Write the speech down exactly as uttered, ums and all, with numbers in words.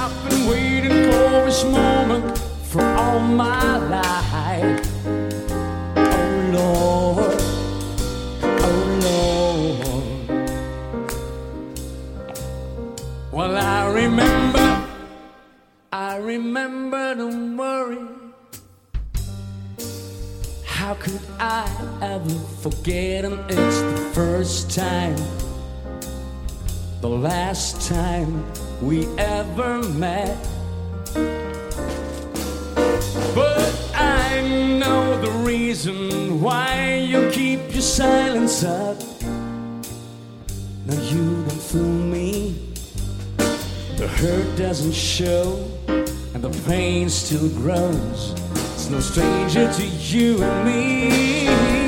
I've been waiting for this moment for all my life. Oh Lord, oh Lord. Well, I remember, I remember, don't worry. How could I ever forget him? It's the first time, the last time we ever met. But I know the reason why you keep your silence up. Now you don't fool me. The hurt doesn't show and the pain still grows. It's no stranger to you and me.